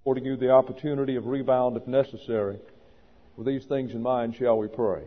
affording you the opportunity of rebound if necessary. With these things in mind, shall we pray?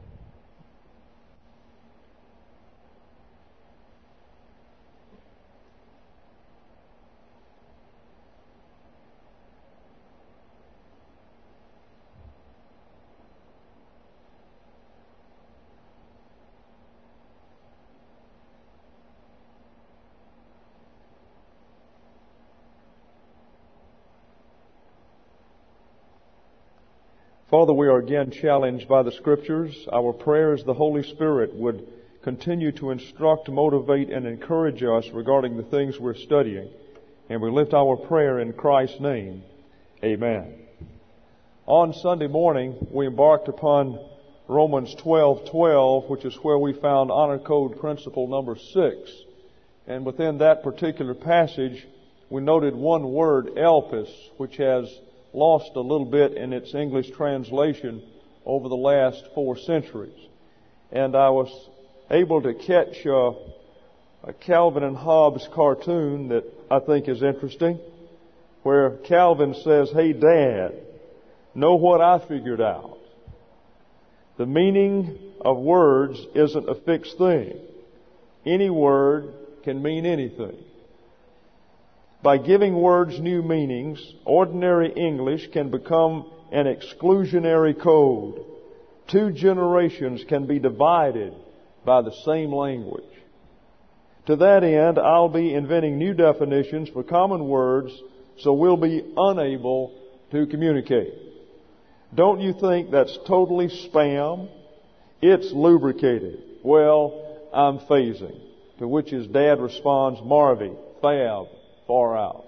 Father, we are again challenged by the Scriptures. Our prayer is the Holy Spirit would continue to instruct, motivate, and encourage us regarding the things we're studying. And we lift our prayer in Christ's name. Amen. On Sunday morning, we embarked upon Romans 12:12, which is where we found Honor Code Principle number 6. And within that particular passage, we noted one word, elpis, which has lost a little bit in its English translation over the last 4 centuries. And I was able to catch a Calvin and Hobbes cartoon that I think is interesting, where Calvin says, "Hey Dad, know what I figured out? The meaning of words isn't a fixed thing. Any word can mean anything. By giving words new meanings, ordinary English can become an exclusionary code. 2 generations can be divided by the same language. To that end, I'll be inventing new definitions for common words, so we'll be unable to communicate." Don't you think that's totally spam? It's lubricated. "Well, I'm phasing." To which his dad responds, "Marvy, fab, far out."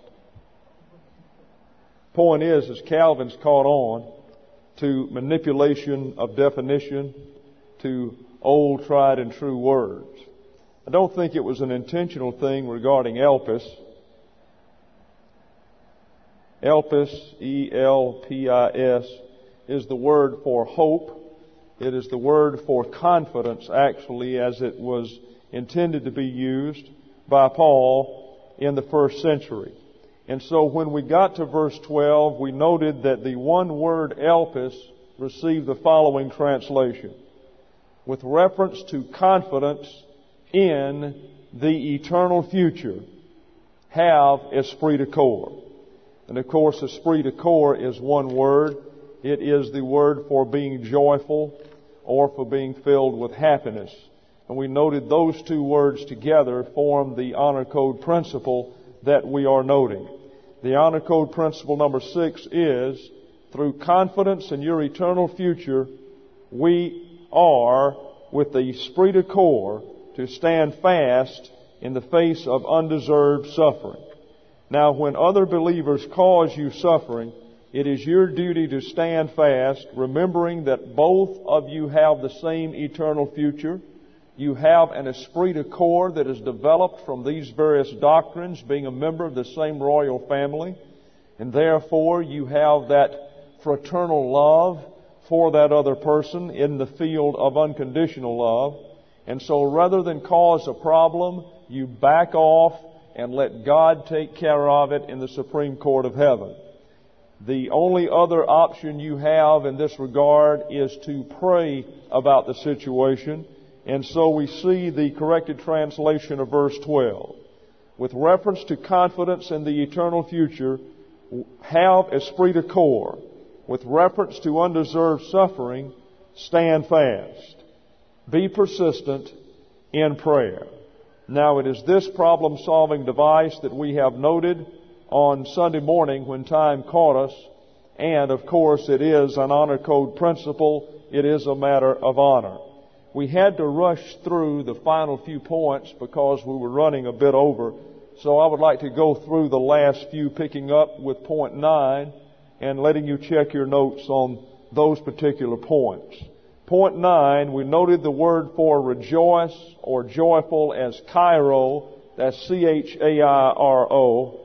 Point is Calvin's caught on to manipulation of definition, to old tried and true words. I don't think it was an intentional thing regarding elpis. Elpis, E-L-P-I-S, is the word for hope. It is the word for confidence, actually, as it was intended to be used by Paul in the first century. And so when we got to verse 12, we noted that the one word elpis received the following translation: with reference to confidence in the eternal future, have esprit de corps. And of course, esprit de corps is one word. It is the word for being joyful or for being filled with happiness. And we noted those 2 words together form the Honor Code principle that we are noting. The Honor Code principle number 6 is, through confidence in your eternal future, we are, with the esprit de corps, to stand fast in the face of undeserved suffering. Now, when other believers cause you suffering, it is your duty to stand fast, remembering that both of you have the same eternal future. You have an esprit de corps that is developed from these various doctrines, being a member of the same royal family. And therefore, you have that fraternal love for that other person in the field of unconditional love. And so rather than cause a problem, you back off and let God take care of it in the Supreme Court of Heaven. The only other option you have in this regard is to pray about the situation. And so we see the corrected translation of verse 12. With reference to confidence in the eternal future, have esprit de corps. With reference to undeserved suffering, stand fast. Be persistent in prayer. Now, it is this problem-solving device that we have noted on Sunday morning when time caught us. And, of course, it is an honor code principle. It is a matter of honor. We had to rush through the final few points because we were running a bit over. So I would like to go through the last few, picking up with point 9 and letting you check your notes on those particular points. Point 9, we noted the word for rejoice or joyful as chairo. That's C-H-A-I-R-O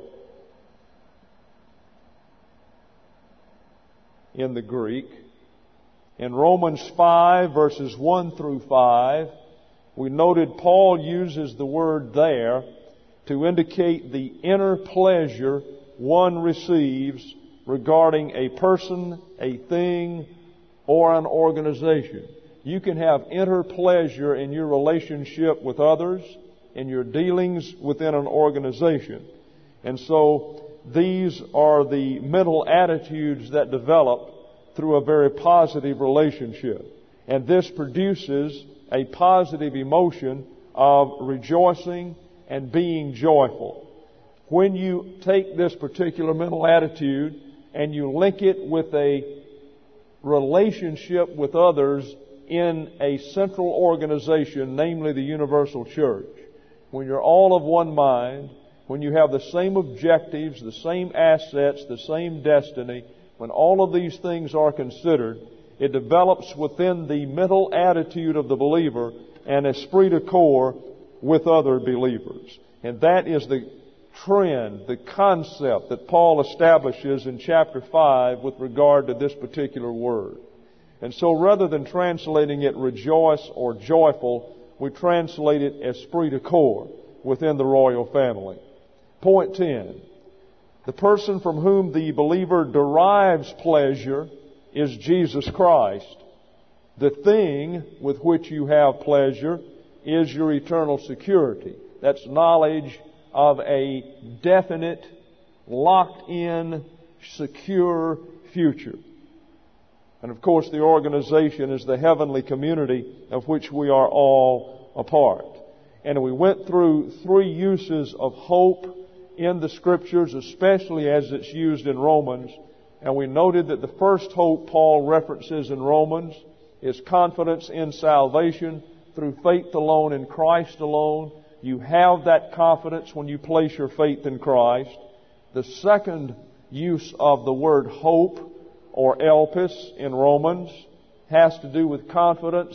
in the Greek. In Romans 5, verses 1 through 5, we noted Paul uses the word there to indicate the inner pleasure one receives regarding a person, a thing, or an organization. You can have inner pleasure in your relationship with others, in your dealings within an organization. And so these are the mental attitudes that develop through a very positive relationship. And this produces a positive emotion of rejoicing and being joyful. When you take this particular mental attitude and you link it with a relationship with others in a central organization, namely the universal church, when you're all of one mind, when you have the same objectives, the same assets, the same destiny, when all of these things are considered, it develops within the mental attitude of the believer an esprit de corps with other believers. And that is the trend, the concept that Paul establishes in chapter 5 with regard to this particular word. And so rather than translating it rejoice or joyful, we translate it esprit de corps within the royal family. Point 10. The person from whom the believer derives pleasure is Jesus Christ. The thing with which you have pleasure is your eternal security. That's knowledge of a definite, locked-in, secure future. And of course, the organization is the heavenly community of which we are all a part. And we went through 3 uses of hope in the Scriptures, especially as it's used in Romans. And we noted that the first hope Paul references in Romans is confidence in salvation through faith alone in Christ alone. You have that confidence when you place your faith in Christ. The second use of the word hope, or elpis, in Romans has to do with confidence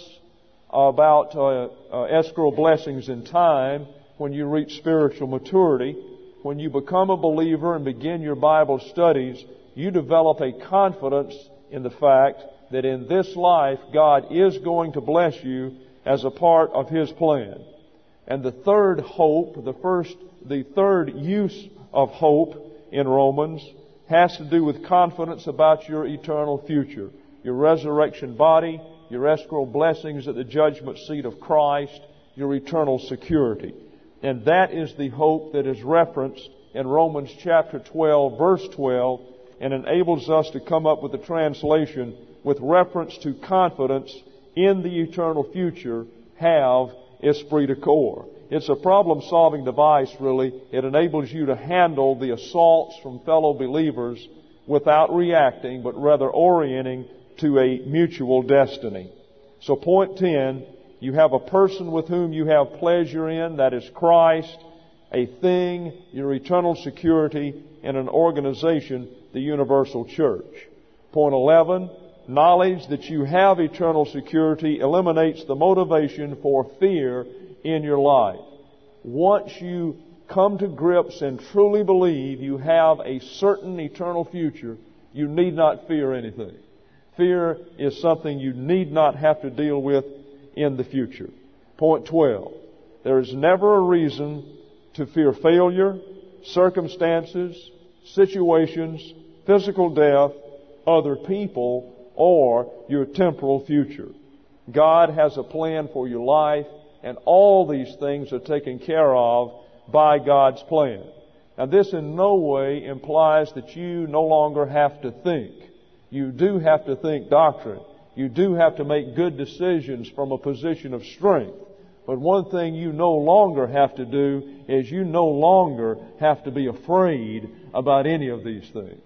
about escrow blessings in time when you reach spiritual maturity. When you become a believer and begin your Bible studies, you develop a confidence in the fact that in this life God is going to bless you as a part of His plan. And the third hope, the third use of hope in Romans has to do with confidence about your eternal future, your resurrection body, your escrow blessings at the judgment seat of Christ, your eternal security. And that is the hope that is referenced in Romans chapter 12, verse 12, and enables us to come up with a translation with reference to confidence in the eternal future, have esprit de corps. It's a problem-solving device, really. It enables you to handle the assaults from fellow believers without reacting, but rather orienting to a mutual destiny. So point 10, you have a person with whom you have pleasure in, that is Christ, a thing, your eternal security, and an organization, the universal church. Point 11, knowledge that you have eternal security eliminates the motivation for fear in your life. Once you come to grips and truly believe you have a certain eternal future, you need not fear anything. Fear is something you need not have to deal with in the future. Point 12. There is never a reason to fear failure, circumstances, situations, physical death, other people, or your temporal future. God has a plan for your life, and all these things are taken care of by God's plan. Now, this in no way implies that you no longer have to think. You do have to think doctrine. You do have to make good decisions from a position of strength. But one thing you no longer have to do is you no longer have to be afraid about any of these things.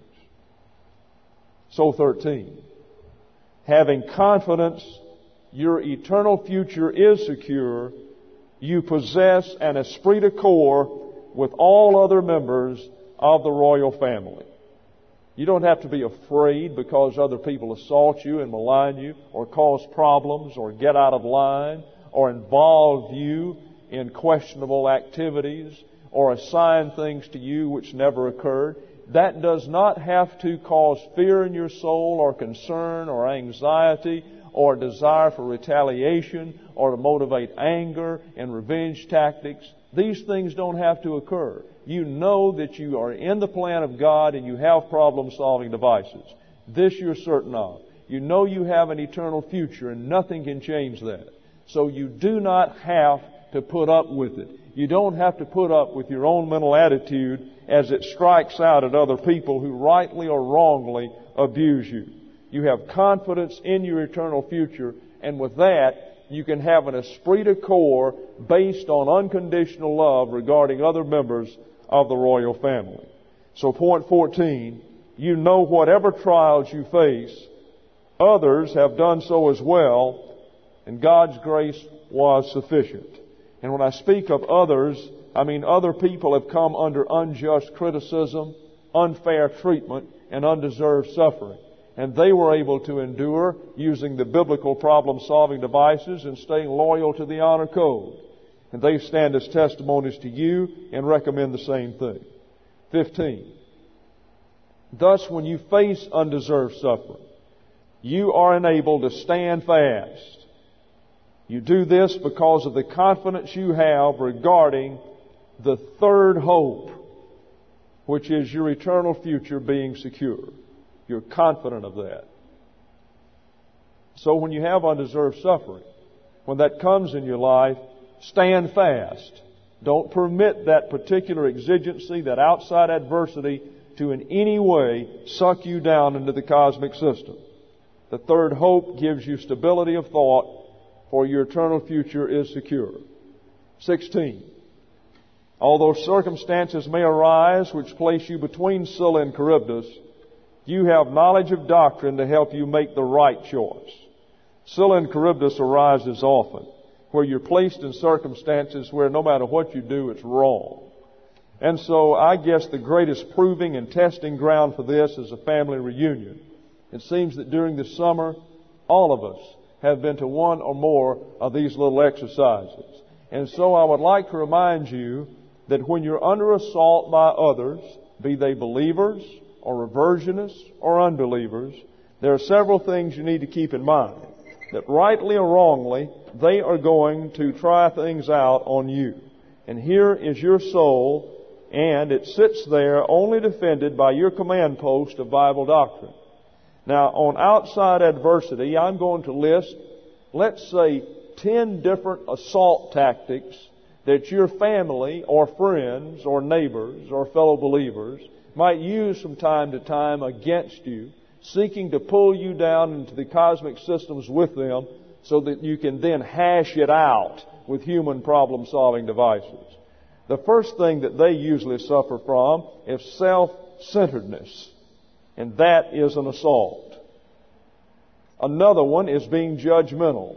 So 13. Having confidence your eternal future is secure, you possess an esprit de corps with all other members of the royal family. You don't have to be afraid because other people assault you and malign you, or cause problems, or get out of line, or involve you in questionable activities, or assign things to you which never occurred. That does not have to cause fear in your soul, or concern, or anxiety, or desire for retaliation, or to motivate anger and revenge tactics. These things don't have to occur. You know that you are in the plan of God and you have problem-solving devices. This you're certain of. You know you have an eternal future and nothing can change that. So you do not have to put up with it. You don't have to put up with your own mental attitude as it strikes out at other people who rightly or wrongly abuse you. You have confidence in your eternal future, and with that, you can have an esprit de corps based on unconditional love regarding other members of the royal family. So point 14, you know whatever trials you face, others have done so as well, and God's grace was sufficient. And when I speak of others, I mean other people have come under unjust criticism, unfair treatment, and undeserved suffering. And they were able to endure using the biblical problem-solving devices and staying loyal to the honor code. And they stand as testimonies to you and recommend the same thing. 15. Thus, when you face undeserved suffering, you are enabled to stand fast. You do this because of the confidence you have regarding the third hope, which is your eternal future being secure. You're confident of that. So when you have undeserved suffering, when that comes in your life, stand fast. Don't permit that particular exigency, that outside adversity, to in any way suck you down into the cosmic system. The third hope gives you stability of thought, for your eternal future is secure. 16. Although circumstances may arise which place you between Scylla and Charybdis, you have knowledge of doctrine to help you make the right choice. Scylla and Charybdis arises often, where you're placed in circumstances where no matter what you do, it's wrong. And so I guess the greatest proving and testing ground for this is a family reunion. It seems that during the summer, all of us have been to one or more of these little exercises. And so I would like to remind you that when you're under assault by others, be they believers or reversionists or unbelievers, there are several things you need to keep in mind. That rightly or wrongly, they are going to try things out on you. And here is your soul, and it sits there only defended by your command post of Bible doctrine. Now, on outside adversity, I'm going to list, let's say, 10 different assault tactics that your family or friends or neighbors or fellow believers might use from time to time against you, seeking to pull you down into the cosmic systems with them so that you can then hash it out with human problem-solving devices. The first thing that they usually suffer from is self-centeredness. And that is an assault. Another one is being judgmental.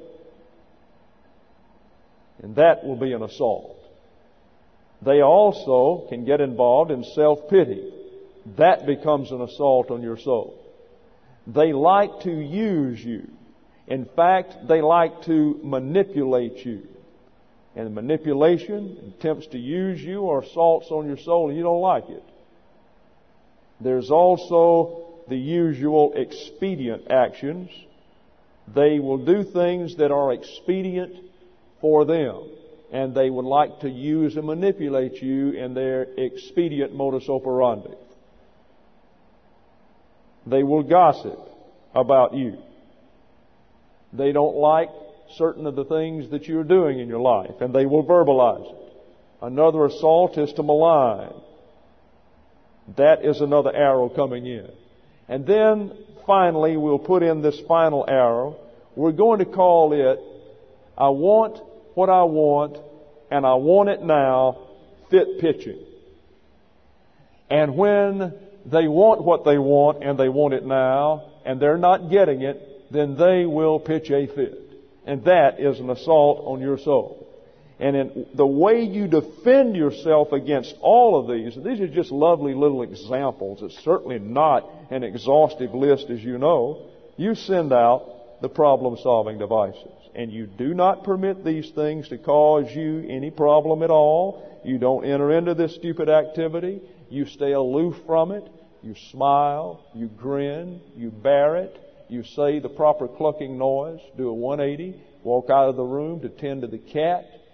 And that will be an assault. They also can get involved in self-pity. That becomes an assault on your soul. They like to use you. In fact, they like to manipulate you. And manipulation, attempts to use you, are assaults on your soul, and you don't like it. There's also the usual expedient actions. They will do things that are expedient for them, and they would like to use and manipulate you in their expedient modus operandi. They will gossip about you. They don't like certain of the things that you're doing in your life, and they will verbalize it. Another assault is to malign. That is another arrow coming in. And then, finally, we'll put in this final arrow. We're going to call it, I want what I want, and I want it now, fit pitching. And when they want what they want, and they want it now, and they're not getting it, then they will pitch a fit. And that is an assault on your soul. And in the way you defend yourself against all of these are just lovely little examples. It's certainly not an exhaustive list, as you know. You send out the problem-solving devices. And you do not permit these things to cause you any problem at all. You don't enter into this stupid activity. You stay aloof from it. You smile. You grin. You bear it. You say the proper clucking noise. Do a 180. Walk out of the room to tend to the cat.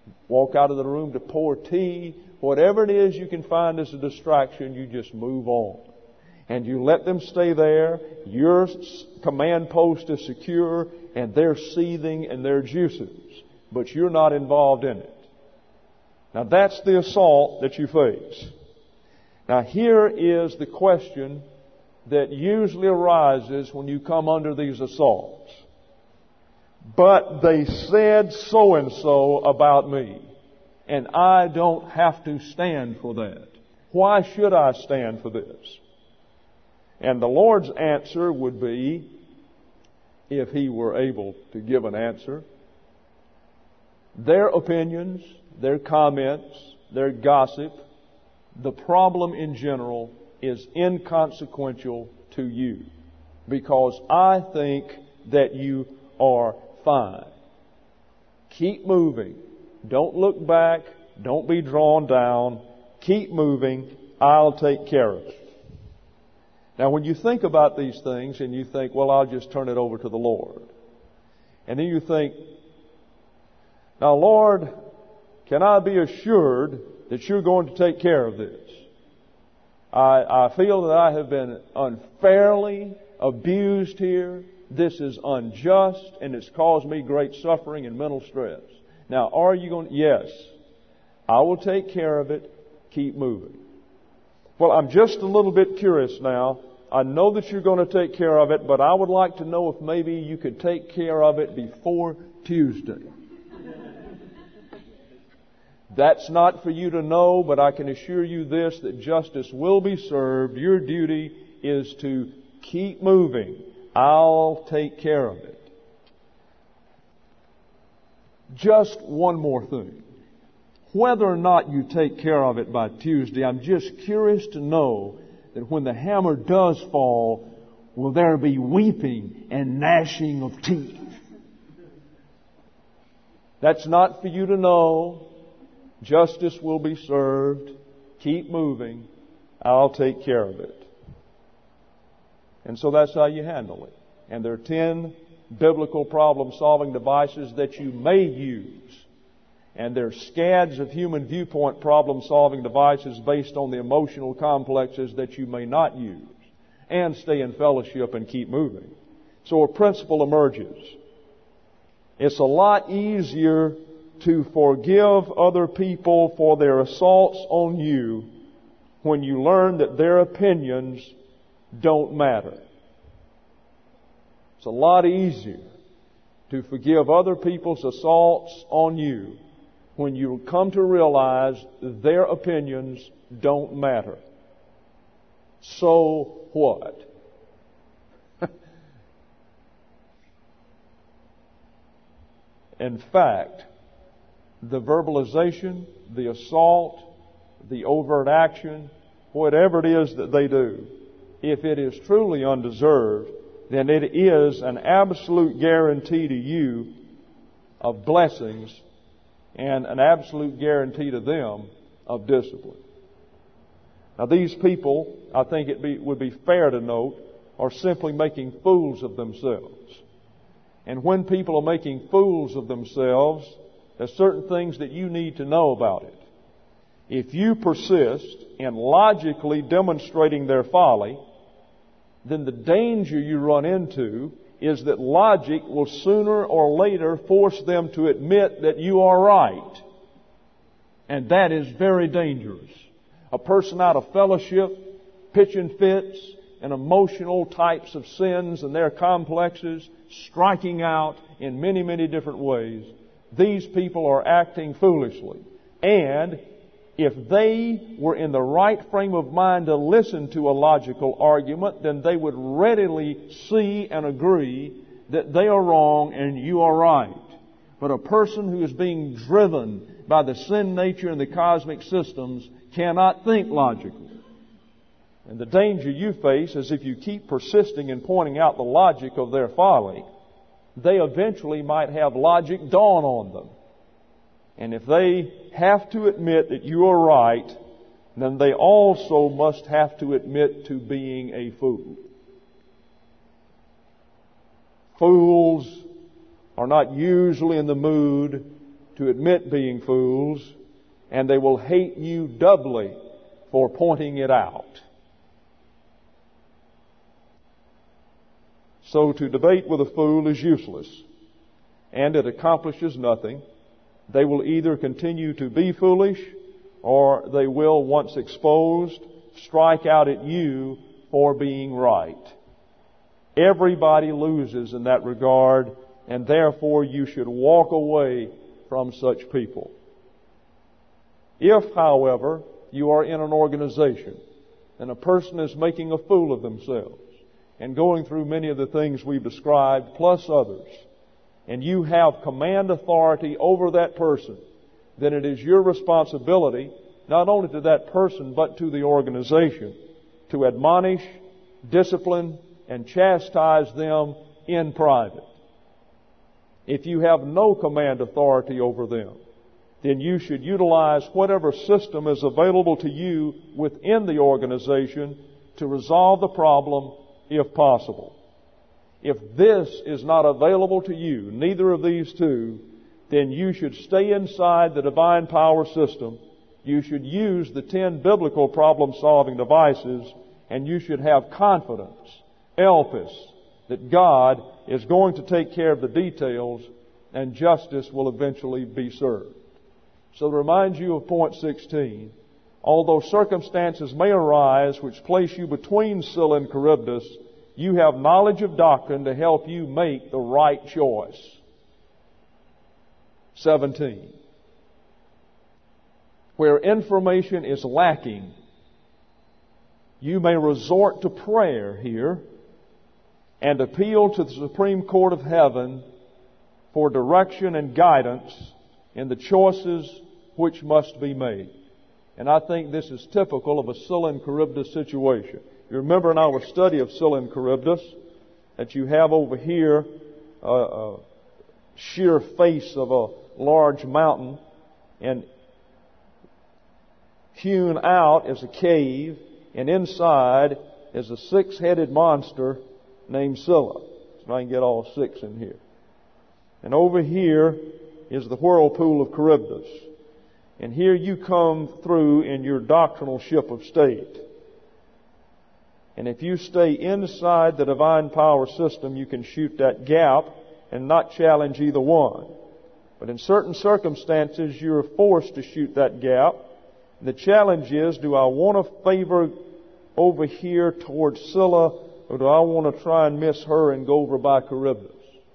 walk out of the room to pour tea. Whatever it is you can find as a distraction, you just move on. And you let them stay there. Your command post is secure, and they're seething in their juices. But you're not involved in it. Now that's the assault that you face. Now here is the question that usually arises when you come under these assaults. But they said so and so about me, and I don't have to stand for that. Why should I stand for this? And the Lord's answer would be, if He were able to give an answer, their opinions, their comments, their gossip, the problem in general is inconsequential to you, because I think that you are fine. Keep moving. Don't look back. Don't be drawn down. Keep moving. I'll take care of it. Now, when you think about these things and you think, well, I'll just turn it over to the Lord. And then you think, now, Lord, can I be assured that you're going to take care of this? I feel that I have been unfairly abused here. This is unjust, and it's caused me great suffering and mental stress. Now, are you going to? Yes, I will take care of it. Keep moving. Well, I'm just a little bit curious now. I know that you're going to take care of it, but I would like to know if maybe you could take care of it before Tuesday. That's not for you to know, but I can assure you this, that justice will be served. Your duty is to keep moving. I'll take care of it. Just one more thing. Whether or not you take care of it by Tuesday, I'm just curious to know that when the hammer does fall, will there be weeping and gnashing of teeth? That's not for you to know. Justice will be served. Keep moving. I'll take care of it. And so that's how you handle it. And there are 10 biblical problem-solving devices that you may use. And there are scads of human viewpoint problem-solving devices based on the emotional complexes that you may not use. And stay in fellowship and keep moving. So a principle emerges. It's a lot easier to forgive other people for their assaults on you when you learn that their opinions don't matter. It's a lot easier to forgive other people's assaults on you when you come to realize their opinions don't matter. So what? In fact, the verbalization, the assault, the overt action, whatever it is that they do, if it is truly undeserved, then it is an absolute guarantee to you of blessings and an absolute guarantee to them of discipline. Now these people, I think would be fair to note, are simply making fools of themselves. And when people are making fools of themselves, there's certain things that you need to know about it. If you persist in logically demonstrating their folly, then the danger you run into is that logic will sooner or later force them to admit that you are right. And that is very dangerous. A person out of fellowship, pitching fits, and emotional types of sins and their complexes, striking out in many, many different ways. These people are acting foolishly. And if they were in the right frame of mind to listen to a logical argument, then they would readily see and agree that they are wrong and you are right. But a person who is being driven by the sin nature and the cosmic systems cannot think logically. And the danger you face is if you keep persisting in pointing out the logic of their folly, they eventually might have logic dawn on them. And if they have to admit that you are right, then they also must have to admit to being a fool. Fools are not usually in the mood to admit being fools, and they will hate you doubly for pointing it out. So to debate with a fool is useless, and it accomplishes nothing. They will either continue to be foolish, or they will, once exposed, strike out at you for being right. Everybody loses in that regard, and therefore you should walk away from such people. If, however, you are in an organization and a person is making a fool of themselves and going through many of the things we've described, plus others, and you have command authority over that person, then it is your responsibility, not only to that person, but to the organization, to admonish, discipline, and chastise them in private. If you have no command authority over them, then you should utilize whatever system is available to you within the organization to resolve the problem if possible. If this is not available to you, neither of these two, then you should stay inside the divine power system. You should use the 10 biblical problem-solving devices, and you should have confidence, elpis, that God is going to take care of the details and justice will eventually be served. So to remind you of point 16, although circumstances may arise which place you between Scylla and Charybdis, you have knowledge of doctrine to help you make the right choice. 17. Where information is lacking, you may resort to prayer here and appeal to the Supreme Court of Heaven for direction and guidance in the choices which must be made. And I think this is typical of a Scylla and Charybdis situation. You remember in our study of Scylla and Charybdis that you have over here a sheer face of a large mountain, and hewn out is a cave, and inside is a 6-headed monster named Scylla. So I can get all 6 in here. And over here is the whirlpool of Charybdis. And here you come through in your doctrinal ship of state. And if you stay inside the divine power system, you can shoot that gap and not challenge either one. But in certain circumstances, you're forced to shoot that gap. And the challenge is, do I want to favor over here towards Scylla, or do I want to try and miss her and go over by Charybdis?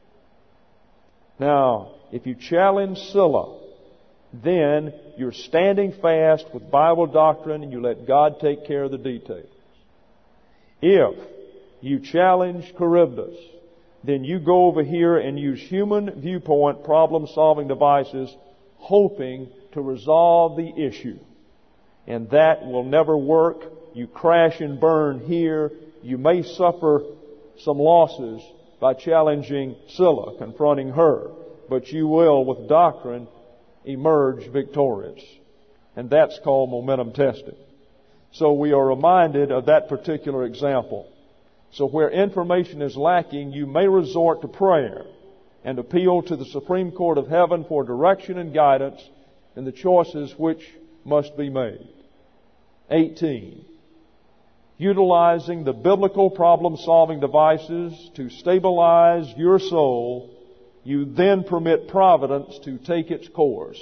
Now, if you challenge Scylla, then you're standing fast with Bible doctrine and you let God take care of the details. If you challenge Charybdis, then you go over here and use human viewpoint problem-solving devices, hoping to resolve the issue. And that will never work. You crash and burn here. You may suffer some losses by challenging Scylla, confronting her, but you will, with doctrine, emerge victorious. And that's called momentum testing. So we are reminded of that particular example. So where information is lacking, you may resort to prayer and appeal to the Supreme Court of Heaven for direction and guidance in the choices which must be made. 18. Utilizing the biblical problem-solving devices to stabilize your soul, you then permit providence to take its course.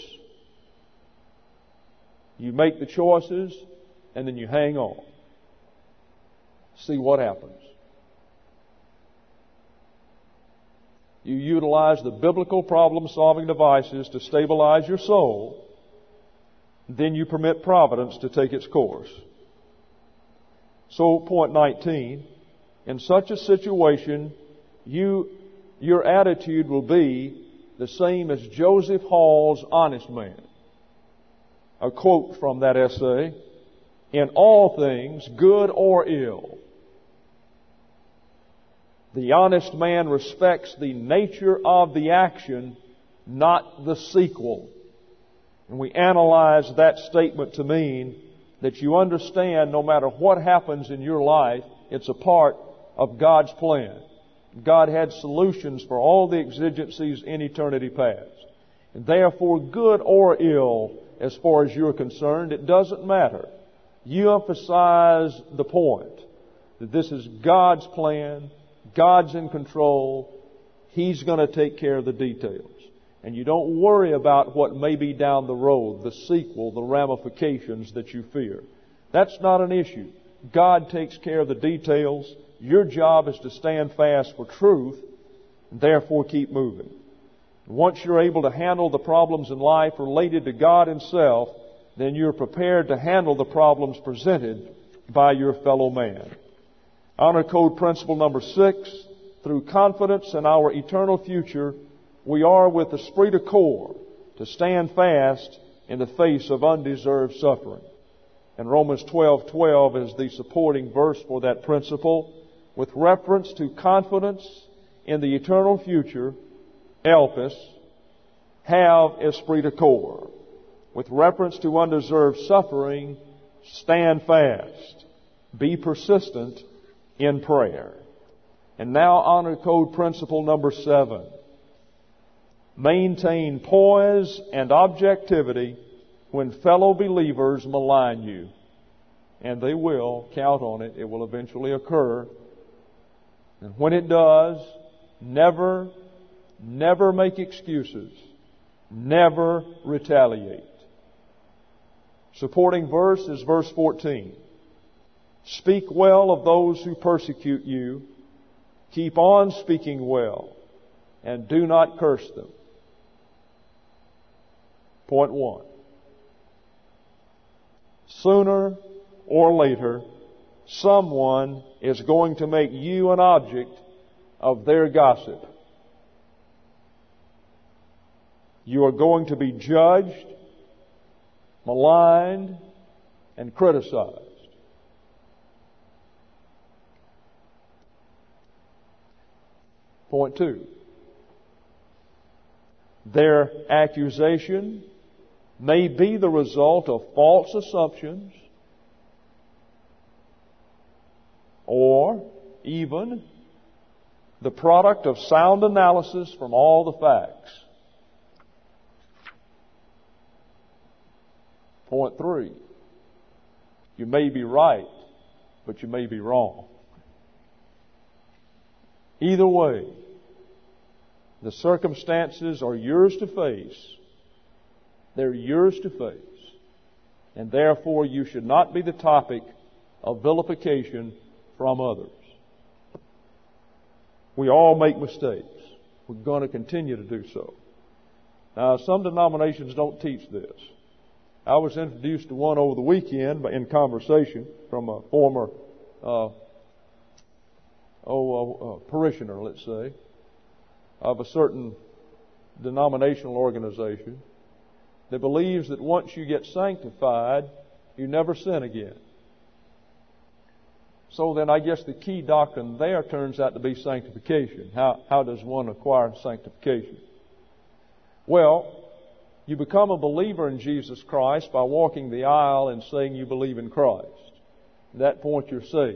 You make the choices, and then you hang on. See what happens. You utilize the biblical problem-solving devices to stabilize your soul, then you permit providence to take its course. So, point 19, in such a situation, your attitude will be the same as Joseph Hall's honest man. A quote from that essay, in all things, good or ill, the honest man respects the nature of the action, not the sequel. And we analyze that statement to mean that you understand no matter what happens in your life, it's a part of God's plan. God had solutions for all the exigencies in eternity past. And therefore, good or ill, as far as you're concerned, it doesn't matter. You emphasize the point that this is God's plan, God's in control, He's going to take care of the details. And you don't worry about what may be down the road, the sequel, the ramifications that you fear. That's not an issue. God takes care of the details. Your job is to stand fast for truth, and therefore keep moving. Once you're able to handle the problems in life related to God Himself, then you're prepared to handle the problems presented by your fellow man. Honor code principle number 6, through confidence in our eternal future, we are with esprit de corps to stand fast in the face of undeserved suffering. And Romans 12:12 is the supporting verse for that principle. With reference to confidence in the eternal future, elpis, have esprit de corps. With reference to undeserved suffering, stand fast. Be persistent in prayer. And now honor code principle number 7. Maintain poise and objectivity when fellow believers malign you. And they will. Count on it. It will eventually occur. And when it does, never make excuses. Never retaliate. Supporting verse is verse 14. Speak well of those who persecute you. Keep on speaking well, and do not curse them. Point 1. Sooner or later, someone is going to make you an object of their gossip. You are going to be judged, maligned, and criticized. Point 2. Their accusation may be the result of false assumptions or even the product of sound analysis from all the facts. Point 3. You may be right, but you may be wrong. Either way, the circumstances are yours to face. They're yours to face. And therefore, you should not be the topic of vilification from others. We all make mistakes. We're going to continue to do so. Now, some denominations don't teach this. I was introduced to one over the weekend in conversation from a former parishioner, let's say, of a certain denominational organization that believes that once you get sanctified, you never sin again. So then I guess the key doctrine there turns out to be sanctification. How does one acquire sanctification? Well, you become a believer in Jesus Christ by walking the aisle and saying you believe in Christ. At that point you're saved.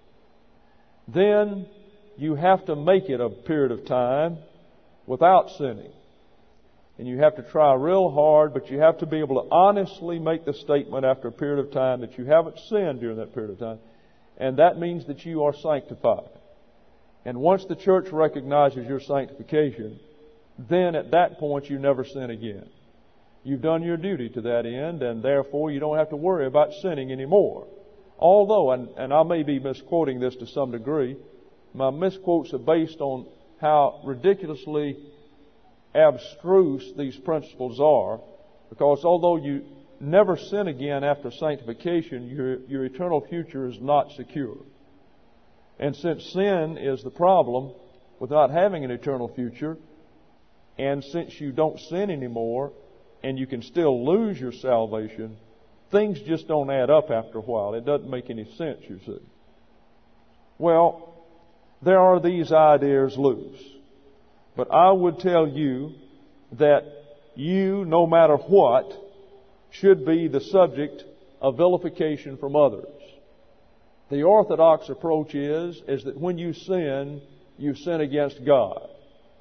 Then you have to make it a period of time without sinning. And you have to try real hard, but you have to be able to honestly make the statement after a period of time that you haven't sinned during that period of time. And that means that you are sanctified. And once the church recognizes your sanctification, then at that point you never sin again. You've done your duty to that end, and therefore you don't have to worry about sinning anymore. Although, and I may be misquoting this to some degree, my misquotes are based on how ridiculously abstruse these principles are, because although you never sin again after sanctification, your eternal future is not secure. And since sin is the problem with not having an eternal future, and since you don't sin anymore, and you can still lose your salvation, things just don't add up after a while. It doesn't make any sense, you see. Well, there are these ideas loose. But I would tell you that you, no matter what, should be the subject of vilification from others. The orthodox approach is that when you sin against God.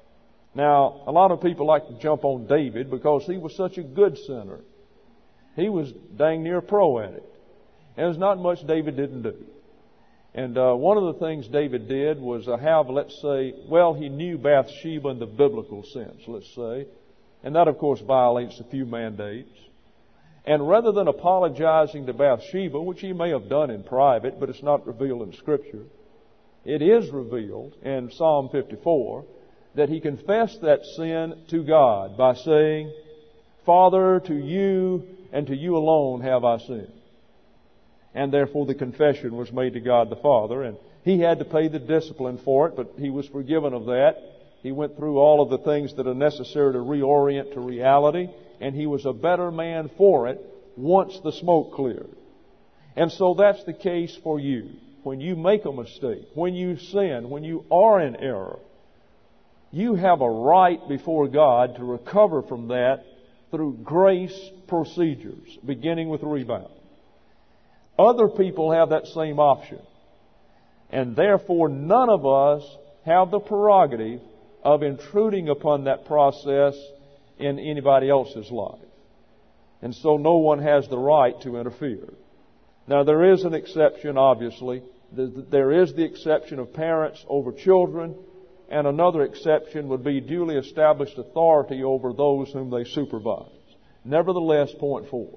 Now, a lot of people like to jump on David because he was such a good sinner. He was dang near pro at it. And there's not much David didn't do. And one of the things David did was have, let's say, well, he knew Bathsheba in the biblical sense, let's say. And that, of course, violates a few mandates. And rather than apologizing to Bathsheba, which he may have done in private, but it's not revealed in Scripture, it is revealed in Psalm 54 that he confessed that sin to God by saying, Father, to you and to you alone have I sinned. And therefore the confession was made to God the Father, and he had to pay the discipline for it, but he was forgiven of that. He went through all of the things that are necessary to reorient to reality, and he was a better man for it once the smoke cleared. And so that's the case for you. When you make a mistake, when you sin, when you are in error, you have a right before God to recover from that through grace procedures, beginning with rebound. Other people have that same option. And therefore, none of us have the prerogative of intruding upon that process in anybody else's life. And so no one has the right to interfere. Now, there is an exception, obviously. There is the exception of parents over children, and another exception would be duly established authority over those whom they supervise. Nevertheless, point 4.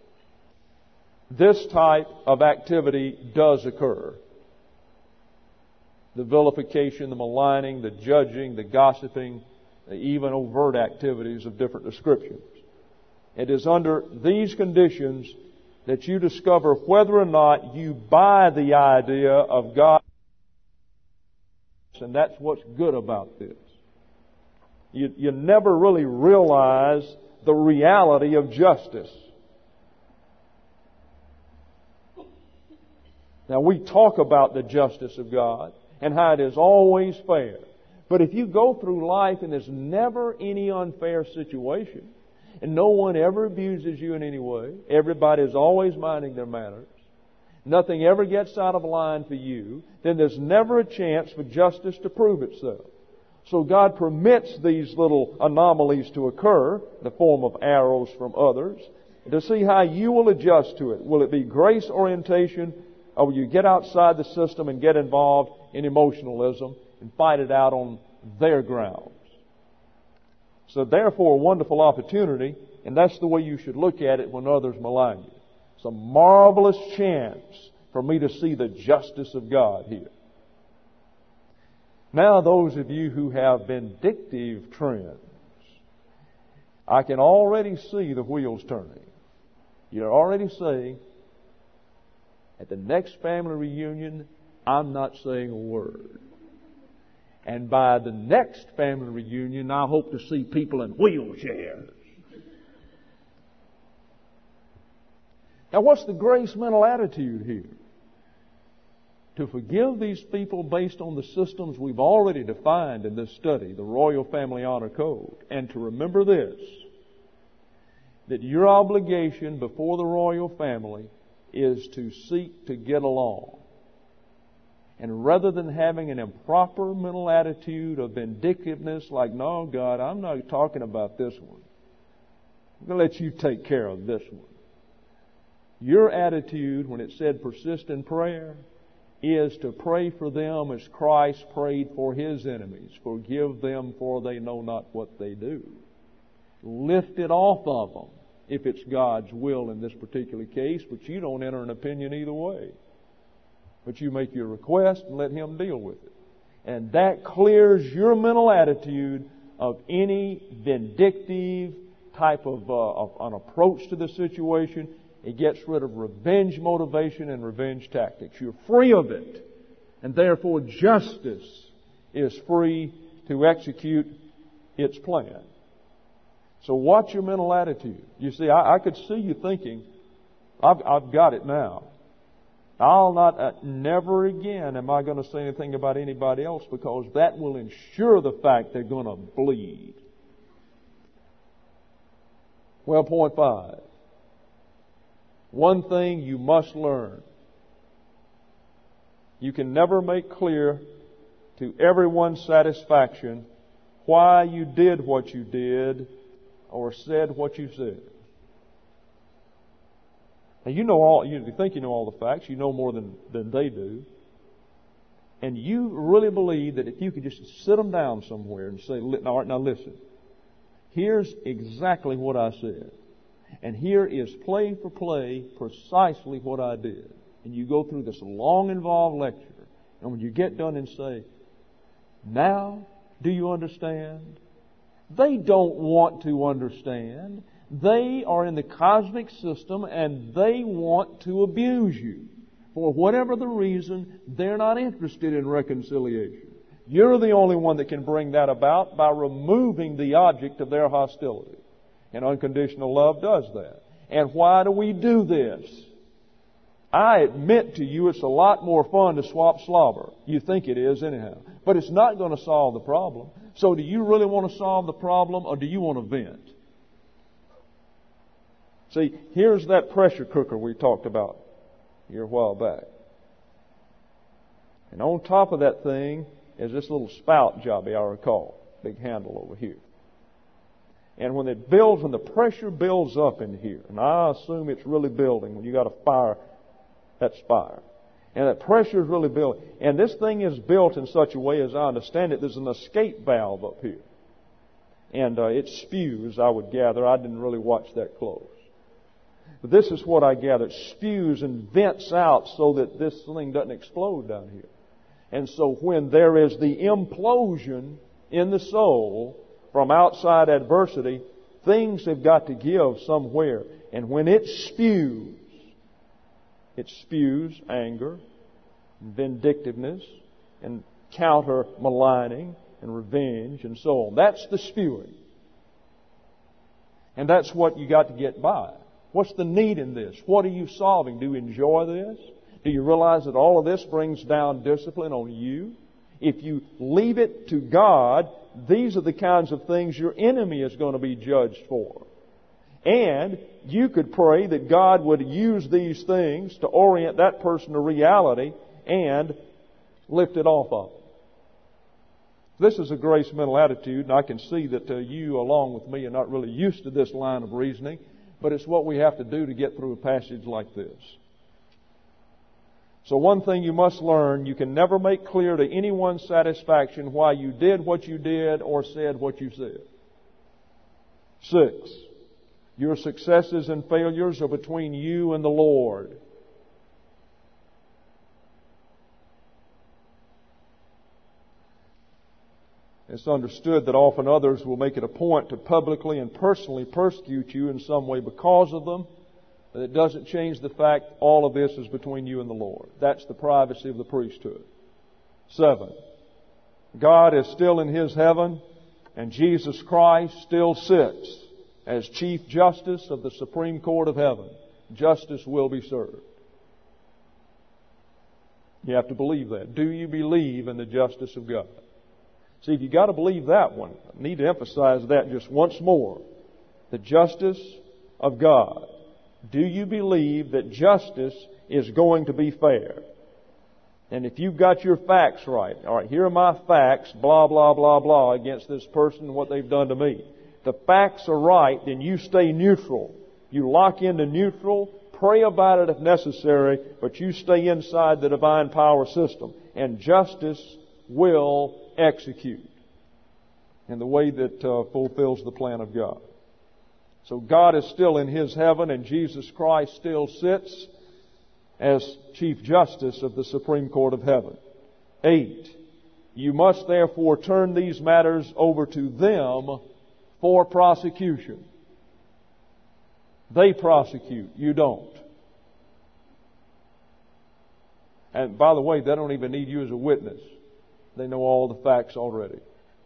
This type of activity does occur. The vilification, the maligning, the judging, the gossiping, even overt activities of different descriptions. It is under these conditions that you discover whether or not you buy the idea of God. And that's what's good about this. You never really realize the reality of justice. Now, we talk about the justice of God and how it is always fair. But if you go through life and there's never any unfair situation, and no one ever abuses you in any way, everybody is always minding their manners, nothing ever gets out of line for you, then there's never a chance for justice to prove itself. So God permits these little anomalies to occur, in the form of arrows from others, to see how you will adjust to it. Will it be grace orientation, or will you get outside the system and get involved in emotionalism and fight it out on their grounds? So therefore, a wonderful opportunity, and that's the way you should look at it when others malign you. It's a marvelous chance for me to see the justice of God here. Now, those of you who have vindictive trends, I can already see the wheels turning. You're already saying, at the next family reunion, I'm not saying a word. And by the next family reunion, I hope to see people in wheelchairs. Now, what's the grace mental attitude here? To forgive these people based on the systems we've already defined in this study, the Royal Family Honor Code. And to remember this, that your obligation before the royal family is to seek to get along. And rather than having an improper mental attitude of vindictiveness, like, no, God, I'm not talking about this one. I'm going to let you take care of this one. Your attitude, when it said persist in prayer, is to pray for them as Christ prayed for His enemies. Forgive them, for they know not what they do. Lift it off of them, if it's God's will in this particular case, but you don't enter an opinion either way. But you make your request and let Him deal with it. And that clears your mental attitude of any vindictive type of an approach to the situation. It gets rid of revenge motivation and revenge tactics. You're free of it. And therefore justice is free to execute its plan. So watch your mental attitude. You see, I could see you thinking, I've got it now. I'll not, never again am I going to say anything about anybody else, because that will ensure the fact they're going to bleed. Well, point 5. One thing you must learn. You can never make clear to everyone's satisfaction why you did what you did or said what you said. Now you think you know all the facts. You know more than they do. And you really believe that if you could just sit them down somewhere and say, all right, now listen. Here's exactly what I said. And here is play for play precisely what I did. And you go through this long involved lecture. And when you get done and say, now do you understand? They don't want to understand. They are in the cosmic system and they want to abuse you. For whatever the reason, they're not interested in reconciliation. You're the only one that can bring that about by removing the object of their hostility. And unconditional love does that. And why do we do this? I admit to you it's a lot more fun to swap slobber. You think it is anyhow. But it's not going to solve the problem. So do you really want to solve the problem or do you want to vent? See, here's that pressure cooker we talked about here a while back. And on top of that thing is this little spout jobby I recall. Big handle over here. And when the pressure builds up in here, and I assume it's really building when you got a fire, that spire. And that pressure is really building. And this thing is built in such a way, as I understand it, there's an escape valve up here. And it spews, I would gather. I didn't really watch that close. But this is what I gather. It spews and vents out so that this thing doesn't explode down here. And so when there is the implosion in the soul from outside adversity, things have got to give somewhere. And when it spews anger, vindictiveness, and counter-maligning, and revenge, and so on. That's the spewing. And that's what you got to get by. What's the need in this? What are you solving? Do you enjoy this? Do you realize that all of this brings down discipline on you? If you leave it to God, these are the kinds of things your enemy is going to be judged for. And you could pray that God would use these things to orient that person to reality and lift it off of them. This is a grace mental attitude, and I can see that you, along with me, are not really used to this line of reasoning, but it's what we have to do to get through a passage like this. So one thing you must learn, you can never make clear to anyone's satisfaction why you did what you did or said what you said. 6. Your successes and failures are between you and the Lord. It's understood that often others will make it a point to publicly and personally persecute you in some way because of them. But it doesn't change the fact all of this is between you and the Lord. That's the privacy of the priesthood. 7. God is still in His heaven, and Jesus Christ still sits as Chief Justice of the Supreme Court of Heaven. Justice will be served. You have to believe that. Do you believe in the justice of God? See, if you've got to believe that one, I need to emphasize that just once more. The justice of God. Do you believe that justice is going to be fair? And if you've got your facts right, all right, here are my facts, blah, blah, blah, blah, against this person and what they've done to me. If the facts are right, then you stay neutral. You lock into neutral, pray about it if necessary, but you stay inside the divine power system. And justice will execute in the way that fulfills the plan of God. So God is still in His heaven, and Jesus Christ still sits as Chief Justice of the Supreme Court of Heaven. 8. You must therefore turn these matters over to them for prosecution. They prosecute, you don't. And by the way, they don't even need you as a witness. They know all the facts already.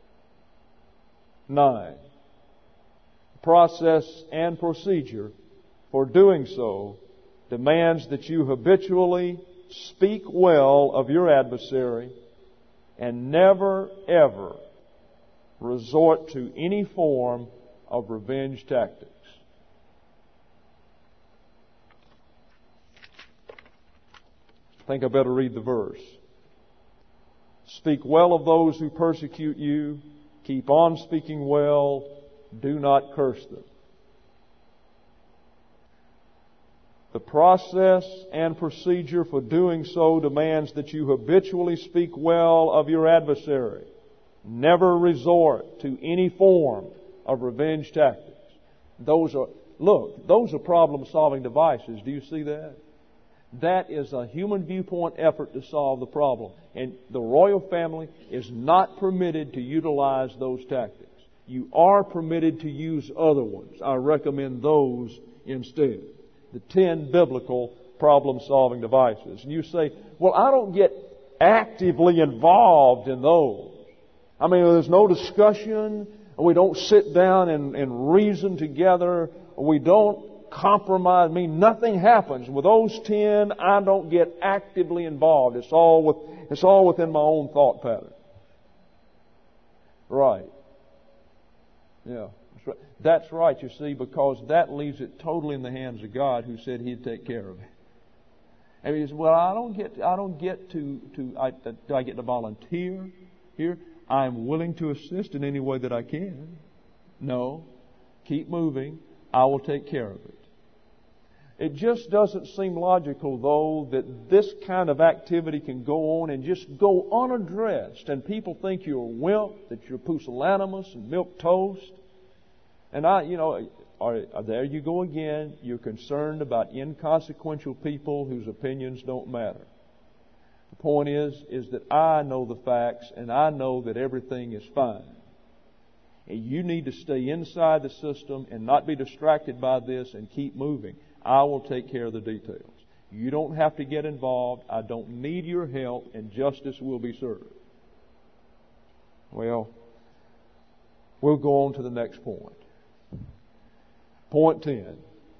9. Process and procedure for doing so demands that you habitually speak well of your adversary and never, ever resort to any form of revenge tactics. I think I better read the verse. Speak well of those who persecute you. Keep on speaking well. Do not curse them. The process and procedure for doing so demands that you habitually speak well of your adversary. Never resort to any form of revenge tactics. Those are problem-solving devices. Do you see that? That is a human viewpoint effort to solve the problem. And the royal family is not permitted to utilize those tactics. You are permitted to use other ones. I recommend those instead. The 10 biblical problem-solving devices. And you say, well, I don't get actively involved in those. I mean, there's no discussion. We don't sit down and reason together. We don't compromise. I mean, nothing happens. With those 10, I don't get actively involved. It's all within my own thought pattern. Right. Yeah. That's right, you see, because that leaves it totally in the hands of God, who said He'd take care of it. And he says, well, do I get to volunteer here? I'm willing to assist in any way that I can. No. Keep moving. I will take care of it. It just doesn't seem logical, though, that this kind of activity can go on and just go unaddressed, and people think you're a wimp, that you're pusillanimous and milquetoast. And there you go again. You're concerned about inconsequential people whose opinions don't matter. The point is that I know the facts and I know that everything is fine. And you need to stay inside the system and not be distracted by this and keep moving. I will take care of the details. You don't have to get involved. I don't need your help, and justice will be served. Well, we'll go on to the next point. Point 10.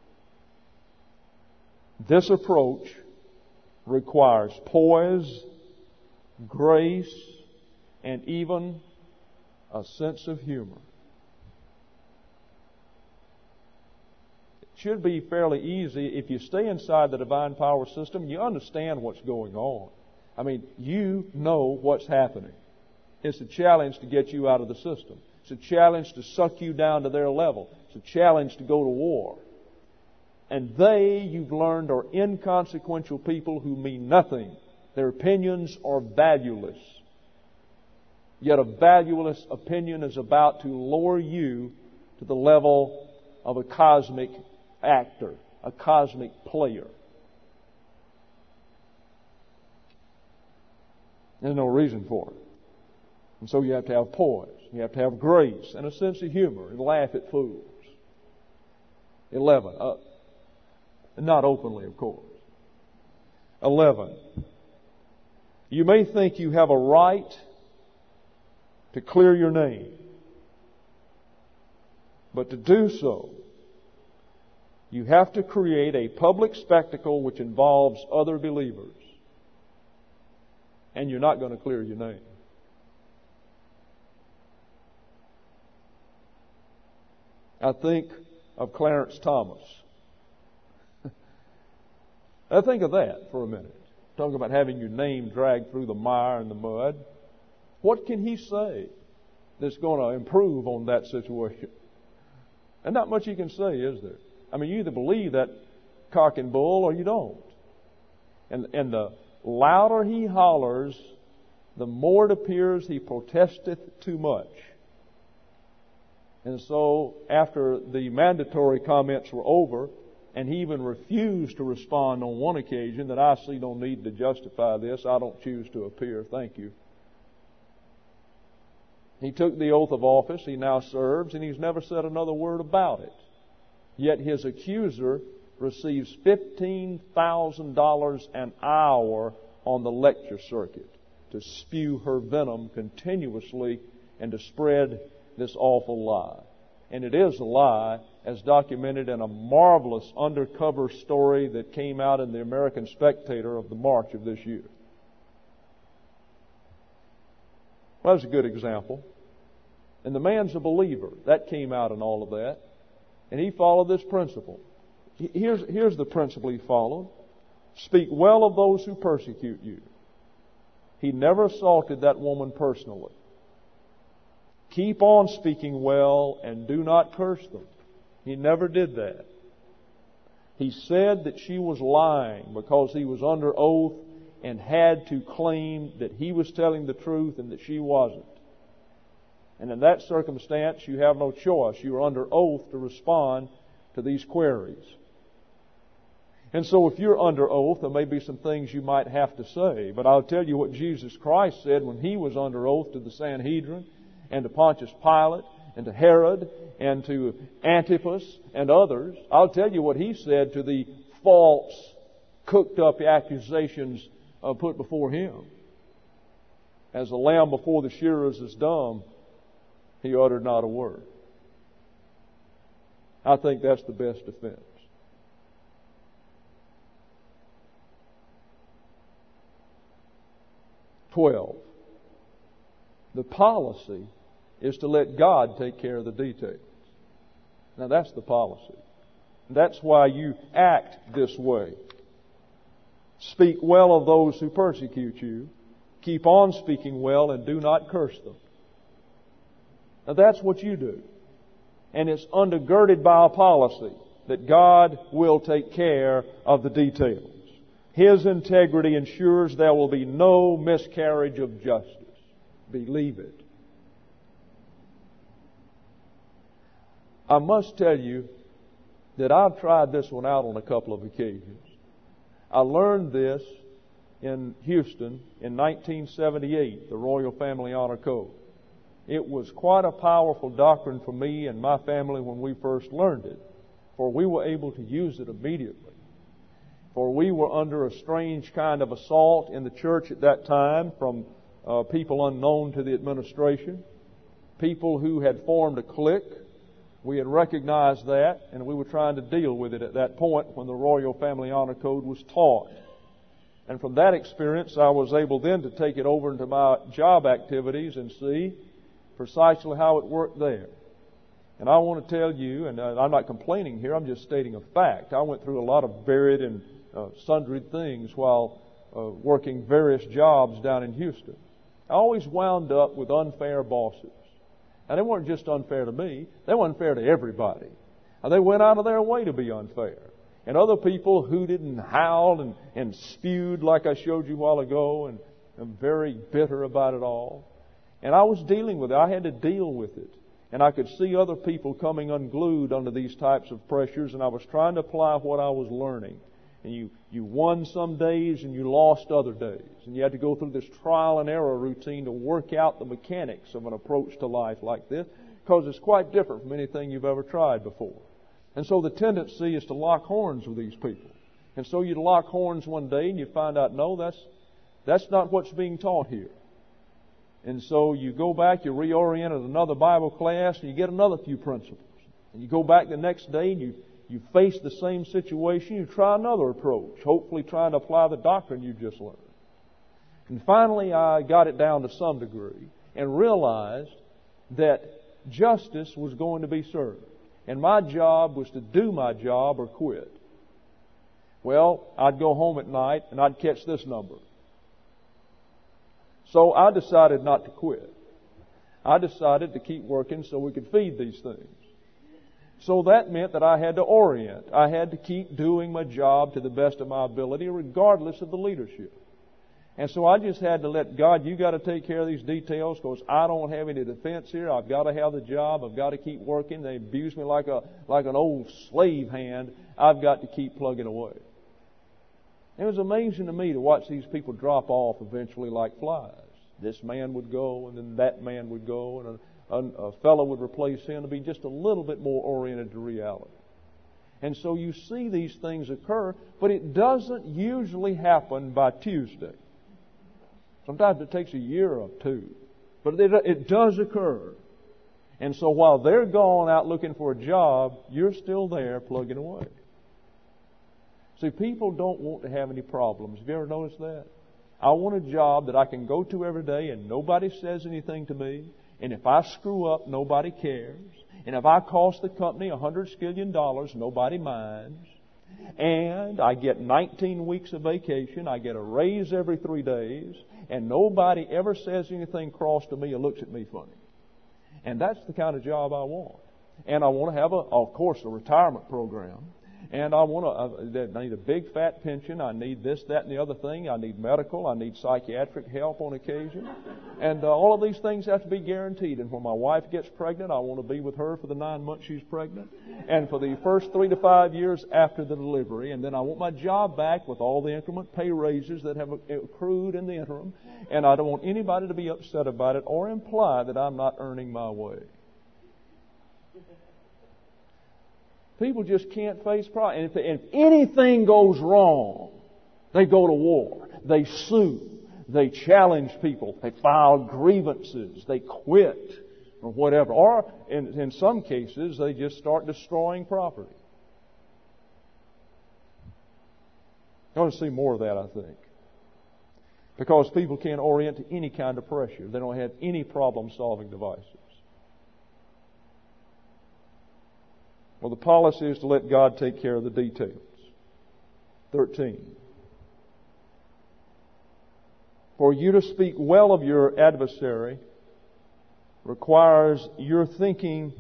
This approach requires poise, grace, and even a sense of humor. It should be fairly easy if you stay inside the divine power system. You understand what's going on. I mean, you know what's happening. It's a challenge to get you out of the system. It's a challenge to suck you down to their level. It's a challenge to go to war. And you've learned, are inconsequential people who mean nothing. Their opinions are valueless. Yet a valueless opinion is about to lower you to the level of a cosmic actor, a cosmic player. There's no reason for it. And so you have to have poise. You have to have grace and a sense of humor and laugh at fools. 11. Not openly, of course. 11. You may think you have a right to clear your name. But to do so, you have to create a public spectacle which involves other believers. And you're not going to clear your name. I think of Clarence Thomas. I think of that for a minute. Talking about having your name dragged through the mire and the mud. What can he say that's going to improve on that situation? And not much he can say, is there? I mean, you either believe that cock and bull or you don't. And the louder he hollers, the more it appears he protesteth too much. And so, after the mandatory comments were over, and he even refused to respond on one occasion, that I see no need to justify this, I don't choose to appear, thank you. He took the oath of office, he now serves, and he's never said another word about it. Yet his accuser receives $15,000 an hour on the lecture circuit to spew her venom continuously and to spread this awful lie. And it is a lie, as documented in a marvelous undercover story that came out in the American Spectator of the March of this year. Well, that's a good example. And the man's a believer. That came out in all of that. And he followed this principle. Here's the principle he followed. Speak well of those who persecute you. He never assaulted that woman personally. keep on speaking well and do not curse them. He never did that. He said that she was lying because he was under oath and had to claim that he was telling the truth and that she wasn't. And in that circumstance, you have no choice. You are under oath to respond to these queries. And so if you're under oath, there may be some things you might have to say. But I'll tell you what Jesus Christ said when He was under oath to the Sanhedrin and to Pontius Pilate and to Herod and to Antipas and others. I'll tell you what He said to the false, cooked-up accusations put before Him. As a lamb before the shearers is dumb, He uttered not a word. I think that's the best defense. The policy is to let God take care of the details. Now that's the policy. That's why you act this way. Speak well of those who persecute you. Keep on speaking well and do not curse them. Now that's what you do. And it's undergirded by a policy that God will take care of the details. His integrity ensures there will be no miscarriage of justice. Believe it. I must tell you that I've tried this one out on a couple of occasions. I learned this in Houston in 1978, the Royal Family Honor Code. It was quite a powerful doctrine for me and my family when we first learned it, for we were able to use it immediately. For we were under a strange kind of assault in the church at that time from people unknown to the administration, people who had formed a clique. We had recognized that, and we were trying to deal with it at that point when the Royal Family Honor Code was taught. And from that experience, I was able then to take it over into my job activities and see precisely how it worked there. And I want to tell you, and I'm not complaining here, I'm just stating a fact. I went through a lot of varied and sundry things while working various jobs down in Houston. I always wound up with unfair bosses. Now, they weren't just unfair to me, they were unfair to everybody. Now, they went out of their way to be unfair. And other people hooted and howled and spewed like I showed you a while ago, and I'm very bitter about it all. And I was dealing with it. I had to deal with it. And I could see other people coming unglued under these types of pressures, and I was trying to apply what I was learning. And you won some days and you lost other days. And you had to go through this trial and error routine to work out the mechanics of an approach to life like this, because it's quite different from anything you've ever tried before. And so the tendency is to lock horns with these people. And so you'd lock horns one day and you find out, no, that's not what's being taught here. And so you go back, you reorient at another Bible class, and you get another few principles. And you go back the next day and you face the same situation, you try another approach, hopefully trying to apply the doctrine you just learned. And finally I got it down to some degree and realized that justice was going to be served. And my job was to do my job or quit. Well, I'd go home at night and I'd catch this number. So I decided not to quit. I decided to keep working so we could feed these things. So that meant that I had to orient. I had to keep doing my job to the best of my ability, regardless of the leadership. And so I just had to let God, you got to take care of these details because I don't have any defense here. I've got to have the job. I've got to keep working. They abuse me like an old slave hand. I've got to keep plugging away. It was amazing to me to watch these people drop off eventually like flies. This man would go, and then that man would go, and a fellow would replace him to be just a little bit more oriented to reality. And so you see these things occur, but it doesn't usually happen by Tuesday. Sometimes it takes a year or two. But it does occur. And so while they're gone out looking for a job, you're still there plugging away. See, people don't want to have any problems. Have you ever noticed that? I want a job that I can go to every day and nobody says anything to me. And if I screw up, nobody cares. And if I cost the company $100 skillion, nobody minds. And I get 19 weeks of vacation. I get a raise every 3 days. And nobody ever says anything cross to me or looks at me funny. And that's the kind of job I want. And I want to have, of course, a retirement program. And I need a big fat pension. I need this, that, and the other thing. I need medical. I need psychiatric help on occasion. And all of these things have to be guaranteed. And when my wife gets pregnant, I want to be with her for the 9 months she's pregnant. And for the first 3 to 5 years after the delivery. And then I want my job back with all the increment pay raises that have accrued in the interim. And I don't want anybody to be upset about it or imply that I'm not earning my way. People just can't face problems. And if anything goes wrong, they go to war. They sue. They challenge people. They file grievances. They quit or whatever. Or in some cases, they just start destroying property. I want to see more of that, I think. Because people can't orient to any kind of pressure. They don't have any problem-solving devices. Well, the policy is to let God take care of the details. 13. For you to speak well of your adversary requires your thinking,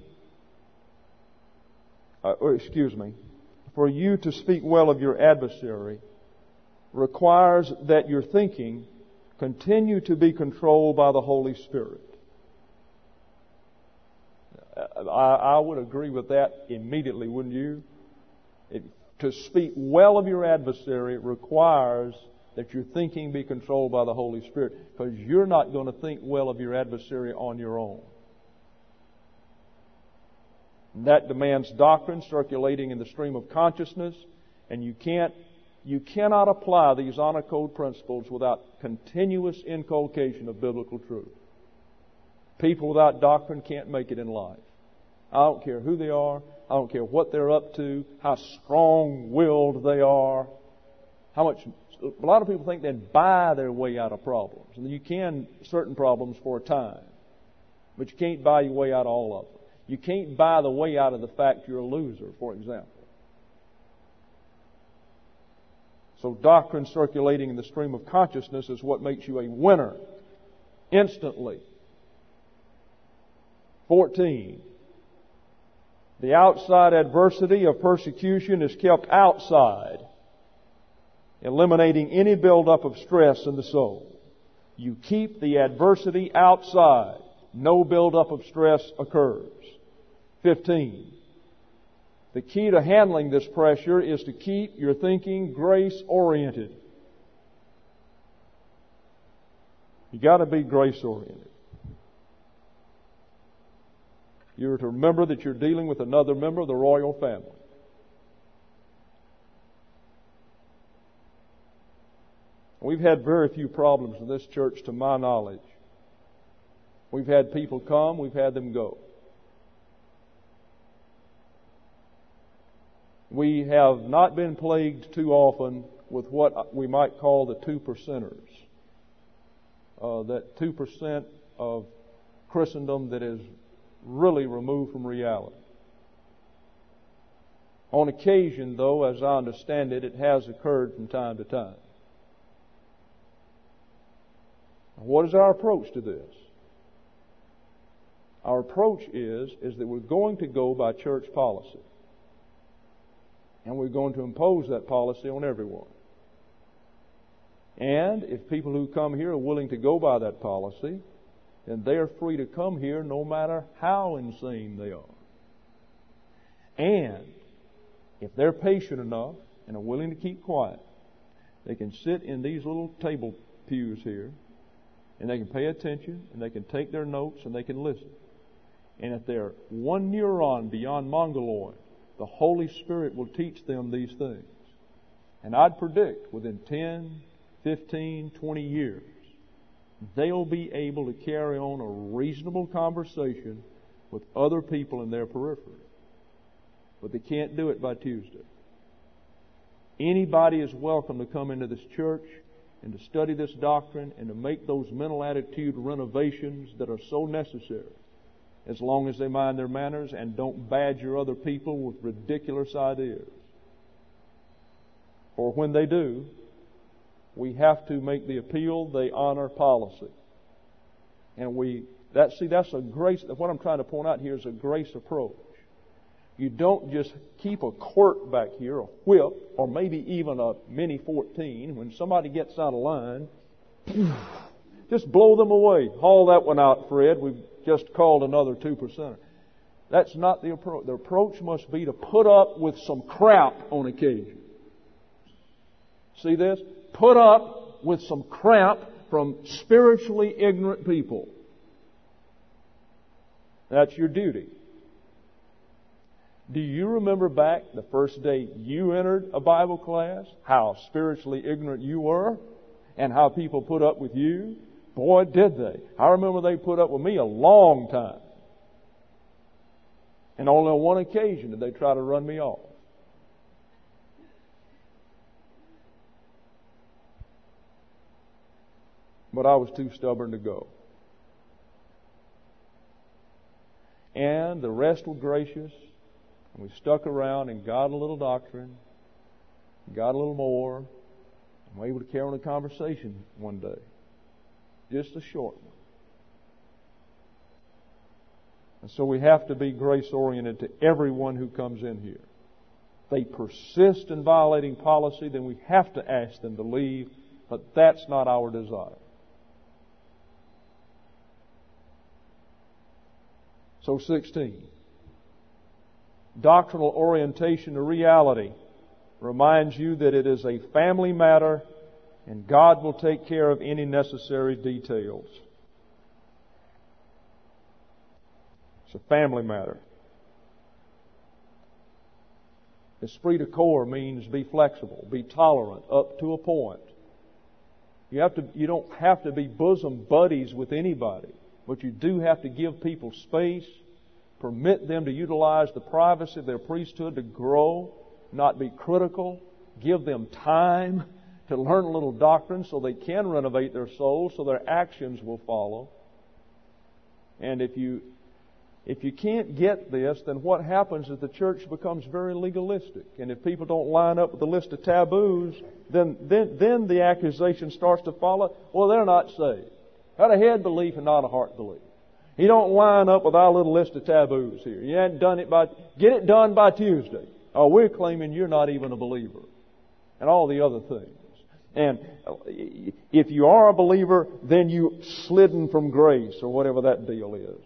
for you to speak well of your adversary requires that your thinking continue to be controlled by the Holy Spirit. I would agree with that immediately, wouldn't you? To speak well of your adversary requires that your thinking be controlled by the Holy Spirit, because you're not going to think well of your adversary on your own. And that demands doctrine circulating in the stream of consciousness, and you cannot apply these honor code principles without continuous inculcation of biblical truth. People without doctrine can't make it in life. I don't care who they are. I don't care what they're up to, how strong-willed they are, how much. A lot of people think they buy their way out of problems. And you can certain problems for a time, but you can't buy your way out of all of them. You can't buy the way out of the fact you're a loser, for example. So doctrine circulating in the stream of consciousness is what makes you a winner instantly. 14. The outside adversity of persecution is kept outside, eliminating any buildup of stress in the soul. You keep the adversity outside. No buildup of stress occurs. 15. The key to handling this pressure is to keep your thinking grace-oriented. You got to be grace-oriented. You're to remember that you're dealing with another member of the royal family. We've had very few problems in this church to my knowledge. We've had people come, we've had them go. We have not been plagued too often with what we might call the 2%ers. That 2% of Christendom that is really removed from reality. On occasion, though, as I understand it, it has occurred from time to time. What is our approach to this? Our approach is that we're going to go by church policy. And we're going to impose that policy on everyone. And if people who come here are willing to go by that policy, then they are free to come here no matter how insane they are. And if they're patient enough and are willing to keep quiet, they can sit in these little table pews here, and they can pay attention, and they can take their notes, and they can listen. And if they're one neuron beyond mongoloid, the Holy Spirit will teach them these things. And I'd predict within 10, 15, 20 years, they'll be able to carry on a reasonable conversation with other people in their periphery. But they can't do it by Tuesday. Anybody is welcome to come into this church and to study this doctrine and to make those mental attitude renovations that are so necessary, as long as they mind their manners and don't badger other people with ridiculous ideas. For when they do, we have to make the appeal they honor policy. And we That's a grace. What I'm trying to point out here is a grace approach. You don't just keep a quirt back here, a whip, or maybe even a Mini 14. When somebody gets out of line, just blow them away. Haul that one out, Fred. We've just called another 2%. That's not the approach. The approach must be to put up with some crap on occasion. See this? Put up with some crap from spiritually ignorant people. That's your duty. Do you remember back the first day you entered a Bible class, how spiritually ignorant you were, and how people put up with you? Boy, did they. I remember they put up with me a long time. And only on one occasion did they try to run me off. But I was too stubborn to go. And the rest were gracious. And we stuck around and got a little doctrine, got a little more, and were able to carry on a conversation one day. Just a short one. And so we have to be grace-oriented to everyone who comes in here. If they persist in violating policy, then we have to ask them to leave, but that's not our desire. So 16. Doctrinal orientation to reality reminds you that it is a family matter and God will take care of any necessary details. It's a family matter. Esprit de corps means be flexible, be tolerant up to a point. You don't have to be bosom buddies with anybody, but you do have to give people space, permit them to utilize the privacy of their priesthood to grow, not be critical, give them time to learn a little doctrine so they can renovate their souls, so their actions will follow. And if you can't get this, then what happens is the church becomes very legalistic. And if people don't line up with the list of taboos, then the accusation starts to follow, well, they're not saved. Got a head belief and not a heart belief. You don't line up with our little list of taboos here. You hadn't done it get it done by Tuesday. Oh, we're claiming you're not even a believer. And all the other things. And if you are a believer, then you slidden from grace or whatever that deal is.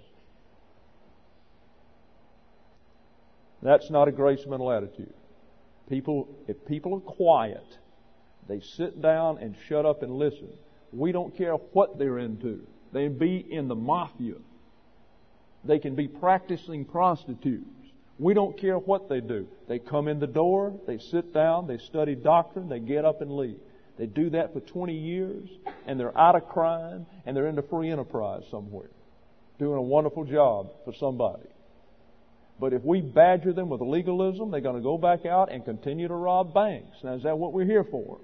That's not a grace mental attitude. If people are quiet, they sit down and shut up and listen. We don't care what they're into. They can be in the mafia. They can be practicing prostitutes. We don't care what they do. They come in the door, they sit down, they study doctrine, they get up and leave. They do that for 20 years, and they're out of crime, and they're into free enterprise somewhere, doing a wonderful job for somebody. But if we badger them with legalism, they're going to go back out and continue to rob banks. Now, is that what we're here for?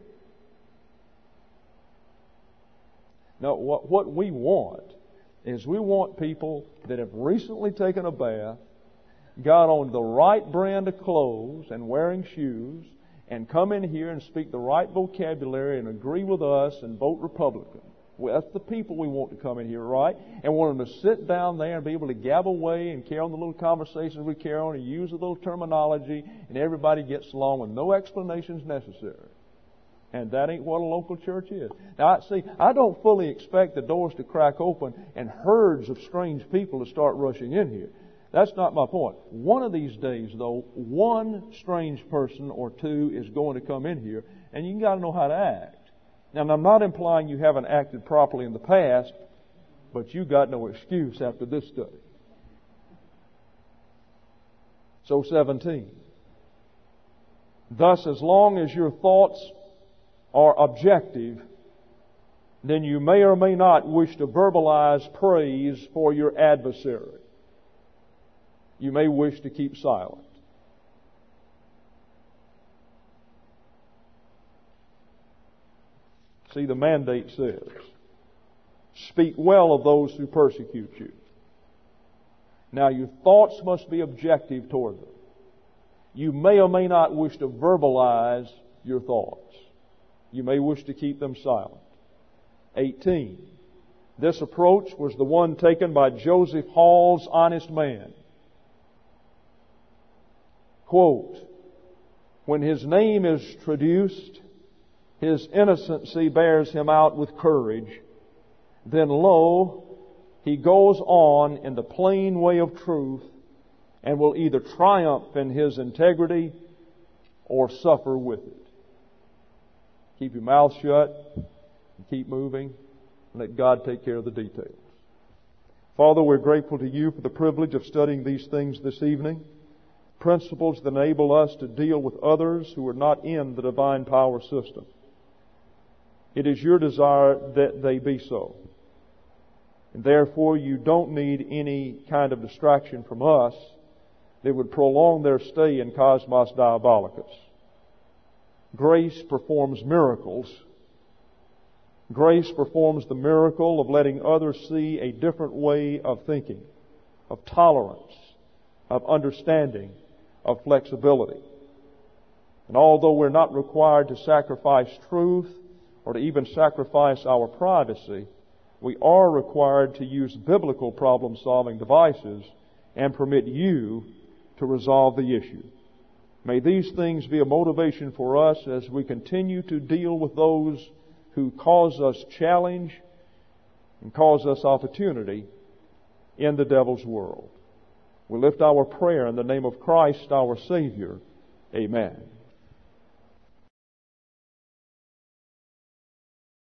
No, what we want is we want people that have recently taken a bath, got on the right brand of clothes and wearing shoes, and come in here and speak the right vocabulary and agree with us and vote Republican. Well, that's the people we want to come in here, right? And want them to sit down there and be able to gab away and carry on the little conversations we carry on and use a little terminology, and everybody gets along with no explanations necessary. And that ain't what a local church is. Now, see, I don't fully expect the doors to crack open and herds of strange people to start rushing in here. That's not my point. One of these days, though, one strange person or two is going to come in here, and you got to know how to act. Now, I'm not implying you haven't acted properly in the past, but you got no excuse after this study. So 17. Thus, as long as your thoughts are objective, then you may or may not wish to verbalize praise for your adversary. You may wish to keep silent. See, the mandate says, speak well of those who persecute you. Now, your thoughts must be objective toward them. You may or may not wish to verbalize your thoughts. You may wish to keep them silent. 18. This approach was the one taken by Joseph Hall's honest man. Quote, when his name is traduced, his innocency bears him out with courage. Then lo, he goes on in the plain way of truth and will either triumph in his integrity or suffer with it. Keep your mouth shut and keep moving and let God take care of the details. Father, we're grateful to you for the privilege of studying these things this evening. Principles that enable us to deal with others who are not in the divine power system. It is your desire that they be so. And therefore, you don't need any kind of distraction from us that would prolong their stay in Cosmos Diabolicus. Grace performs miracles. Grace performs the miracle of letting others see a different way of thinking, of tolerance, of understanding, of flexibility. And although we're not required to sacrifice truth or to even sacrifice our privacy, we are required to use biblical problem-solving devices and permit you to resolve the issue. May these things be a motivation for us as we continue to deal with those who cause us challenge and cause us opportunity in the devil's world. We lift our prayer in the name of Christ, our Savior. Amen.